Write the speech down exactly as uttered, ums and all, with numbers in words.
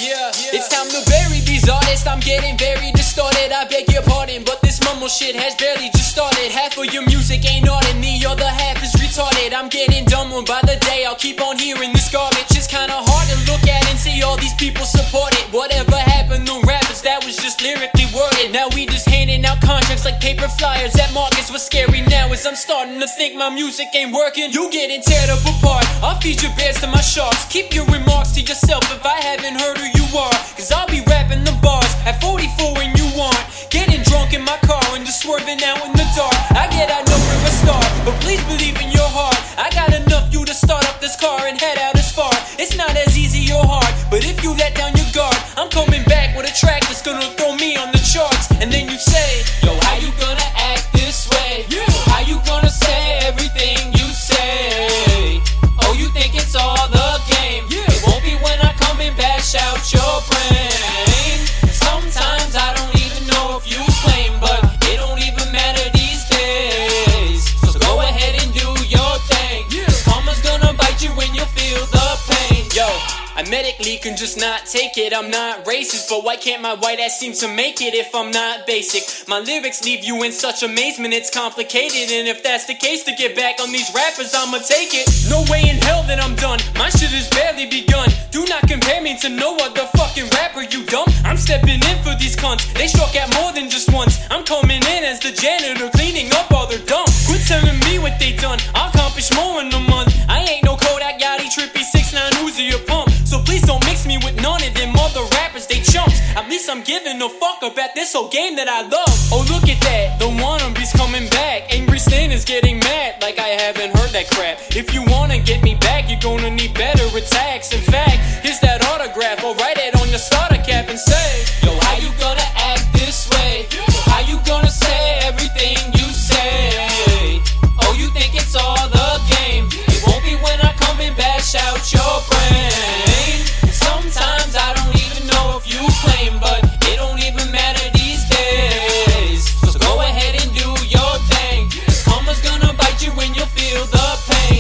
Yeah, it's time to bury these artists. I'm getting very distorted, I beg your pardon, but this mumble shit has barely just started. Half of your music ain't art and the other half is retarded. I'm getting dumber by the day, I'll keep on hearing this garbage. It's kinda hard to look at and see all these people support it. Whatever happened to rappers, that was just lyrically worded. Now we just handing out contracts like paper flyers at markets. What's scary now is I'm starting to think my music ain't working. You getting teared up apart, I'll feed your bears to my sharks. Keep your remarks to yourself if I haven't heard who you are, cause I'll be rapping the bars at forty-four when you want. Getting drunk in my car and just swerving out in the dark. I get I know we're a star, but please believe in your heart. I got enough you to start up this car and head out as far. It's not as easy or hard, but if you let down your guard, I'm coming back with a track that's gonna throw me on the charts. And then you say, yo, how you gonna act this way? Yeah. How you gonna say everything you say? Oh, you think it's all the game? Yeah. It won't be when I come and bash out your brain. Sometimes I don't even know if you claim, but it don't even matter these days. So go ahead and do your thing. Yeah. Cause karma's gonna bite you when you feel the pain. Yo, I medically can just not take it. I'm not racist, but why can't my white ass seem to make it if I'm not basic? My lyrics leave you in such amazement, it's complicated. And if that's the case, to get back on these rappers, I'ma take it. No way in hell that I'm done, my shit has barely begun. Do not compare me to no other fucking rapper, you dumb. I'm stepping in for these cunts, they struck at more than just once. I'm coming in as the janitor, cleaning up all their dump. Quit telling me what they done, I'll accomplish more in a month. I ain't no Kodak, Yachty, Trippy, six nine Uzi or Pump. So please don't mix me with none of them other rappers, they chumps. At least I'm giving a fuck about this whole game that I love. Oh look at that, the wannabes coming back. Angry Stan is getting mad, like I haven't heard that crap. If you wanna get me back, you're gonna need better attacks. In fact, here's that autograph, I'll write it on your starter cap and say, yo, how you gonna act this way? Yo, how you gonna say everything you say? Oh, you think it's all the game? It won't be when I come and bash out your brain. Sometimes I don't even know if you claim, but it don't even matter these days. So go ahead and do your thing, cause karma's gonna bite you when you feel the pain.